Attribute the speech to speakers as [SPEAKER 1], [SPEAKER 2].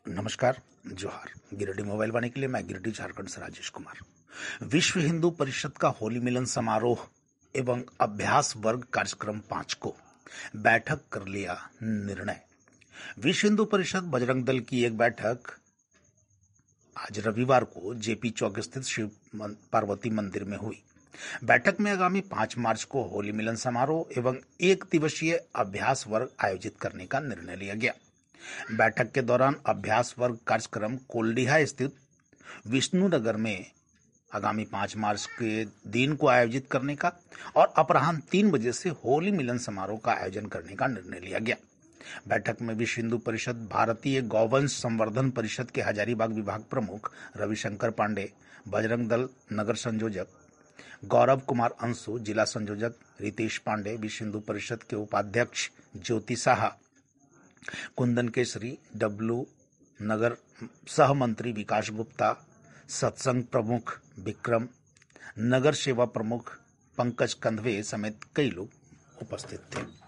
[SPEAKER 1] नमस्कार, जोहार। गिरिडीह मोबाइल वाणी के लिए मैं गिरिडीह झारखंड से राजेश कुमार। विश्व हिंदू परिषद का होली मिलन समारोह एवं अभ्यास वर्ग कार्यक्रम 5 को बैठक कर लिया निर्णय। विश्व हिंदू परिषद बजरंग दल की एक बैठक आज रविवार को जेपी चौक स्थित शिव पार्वती मंदिर में हुई। बैठक में आगामी 5 मार्च को होली मिलन समारोह एवं 1 दिवसीय अभ्यास वर्ग आयोजित करने का निर्णय लिया गया। बैठक के दौरान अभ्यास वर्ग कार्यक्रम कोल्डिहा स्थित विष्णुनगर में आगामी 5 मार्च के दिन को आयोजित करने का और अपराह्न 3 बजे से होली मिलन समारोह का आयोजन करने का निर्णय लिया गया। बैठक में विश्व हिंदू परिषद, भारतीय गौवंश संवर्धन परिषद के हजारीबाग विभाग प्रमुख रविशंकर पांडे, बजरंग दल नगर संयोजक गौरव कुमार अंशु, जिला संयोजक रितेश पांडे, विश्व हिंदू परिषद के उपाध्यक्ष ज्योति साहा, कुंदन केसरी, डब्लू नगर सह मंत्री विकास गुप्ता, सत्संग प्रमुख विक्रम, नगर सेवा प्रमुख पंकज कंधवे समेत कई लोग उपस्थित थे।